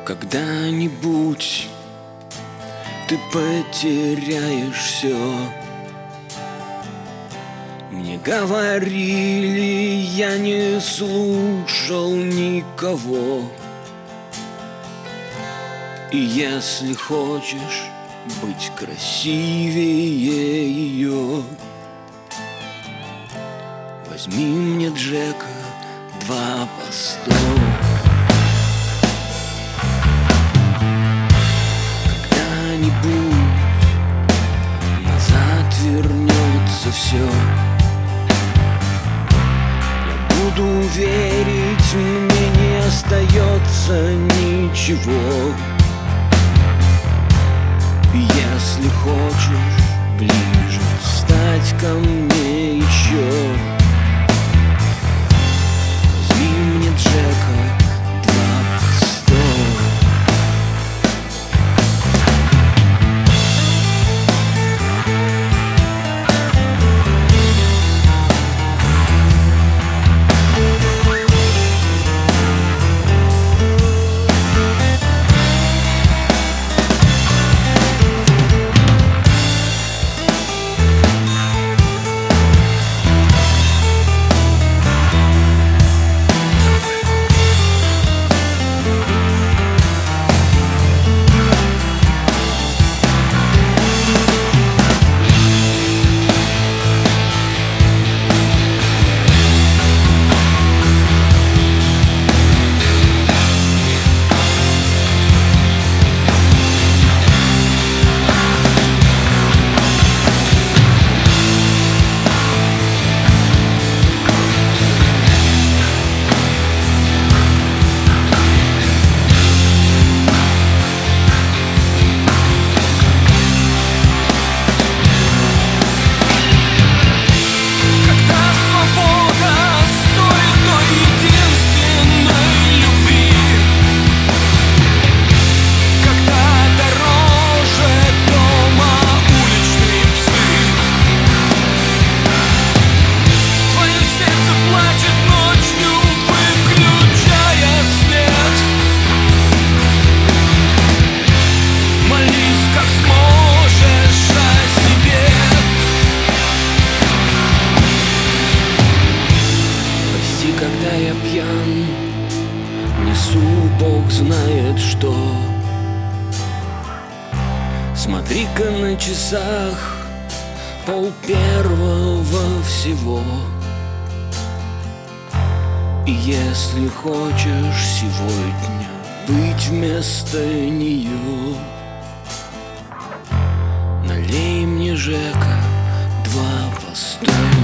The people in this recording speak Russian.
Когда-нибудь ты потеряешь все. Мне говорили, я не слушал никого. И если хочешь быть красивее ее, возьми мне Джека 2 по 100. Когда-нибудь назад вернется все. Я буду верить, мне не остается ничего. Если хочешь ближе стать ко мне еще, возьми мне Джека 2 по 100. Когда я пьян, несу Бог знает что. Смотри-ка на часах, 12:30 всего. И если хочешь сегодня быть вместо нее, налей мне Жека 2 по 100.